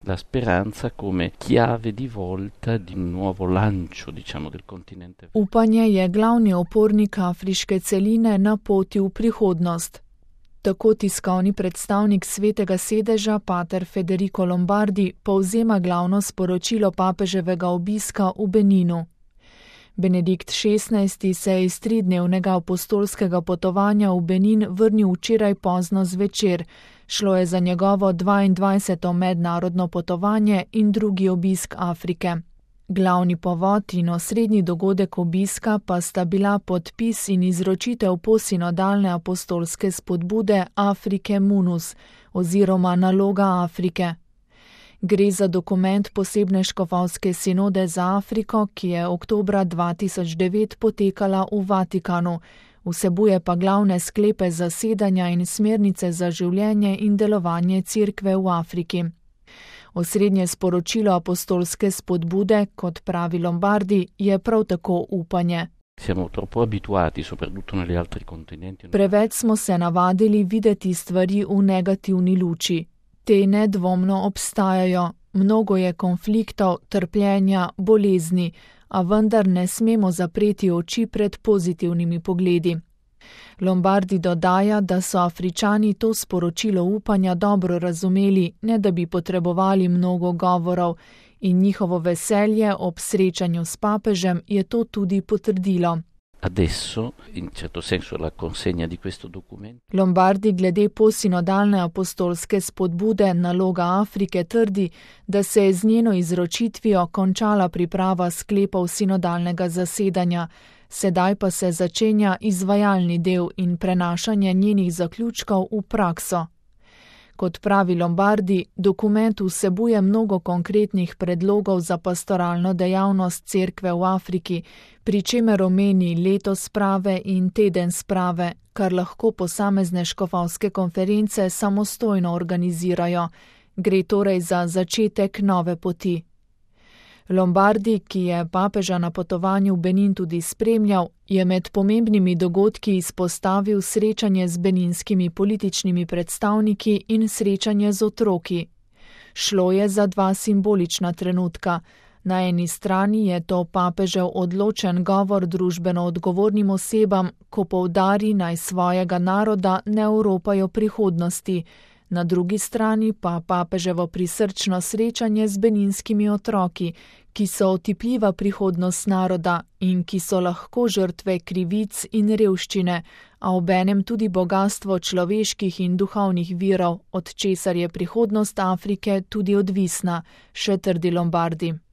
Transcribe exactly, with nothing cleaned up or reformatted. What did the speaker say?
la speranza come chiave di volta di un nuovo lancio, diciamo, del continente. Upanje je glavni opornik afriške celine na poti v prihodnost. Tako tiskovni predstavnik Svetega sedeža, pater Federico Lombardi, povzema glavno sporočilo papeževega obiska v Beninu. Benedikt šestnajsti se je iz tridnevnega apostolskega potovanja v Benin vrnil včeraj pozno zvečer. Šlo je za njegovo dvaindvajseto mednarodno potovanje in drugi obisk Afrike. Glavni povod in osrednji dogodek obiska pa sta bila podpis in izročitev posinodalne apostolske spodbude Afrike Munus oziroma Naloga Afrike. Gre za dokument posebne škofovske sinode za Afriko, ki je oktobra dva tisoč devet potekala v Vatikanu, vsebuje pa glavne sklepe zasedanja in smernice za življenje in delovanje Cerkve v Afriki. Osrednje sporočilo apostolske spodbude, kot pravi Lombardi, je prav tako upanje. Siamo troppo abituati, soprattutto negli altri continenti. Preveč smo se navadili videti stvari v negativni luči. Te nedvomno obstajajo, mnogo je konfliktov, trpljenja, bolezni, a vendar ne smemo zapreti oči pred pozitivnimi pogledi. Lombardi dodaja, da so Afričani to sporočilo upanja dobro razumeli, ne da bi potrebovali mnogo govorov, in njihovo veselje ob srečanju s papežem je to tudi potrdilo. Adesso, in certo senso, la consegna di questo documento. Lombardi glede posinodalne apostolske spodbude Naloga Afrike trdi, da se je z njeno izročitvijo končala priprava sklepov sinodalnega zasedanja, sedaj pa se začenja izvajalni del in prenašanje njenih zaključkov v prakso. Kot pravi Lombardi, dokument vsebuje mnogo konkretnih predlogov za pastoralno dejavnost Cerkve v Afriki, pri čemer omeni leto sprave in teden sprave, kar lahko posamezne škofovske konference samostojno organizirajo. Gre torej za začetek nove poti. Lombardi, ki je papeža na potovanju v Benin tudi spremljal, je med pomembnimi dogodki izpostavil srečanje z beninskimi političnimi predstavniki in srečanje z otroki. Šlo je za dva simbolična trenutka. Na eni strani je to papežev odločen govor družbeno odgovornim osebam, ko poudari, naj svojega naroda ne oropajo prihodnosti, na drugi strani pa papeževo prisrčno srečanje z beninskimi otroki, ki so otipljiva prihodnost naroda in ki so lahko žrtve krivic in revščine, a obenem tudi bogastvo človeških in duhovnih virov, od česar je prihodnost Afrike tudi odvisna, še trdi Lombardi.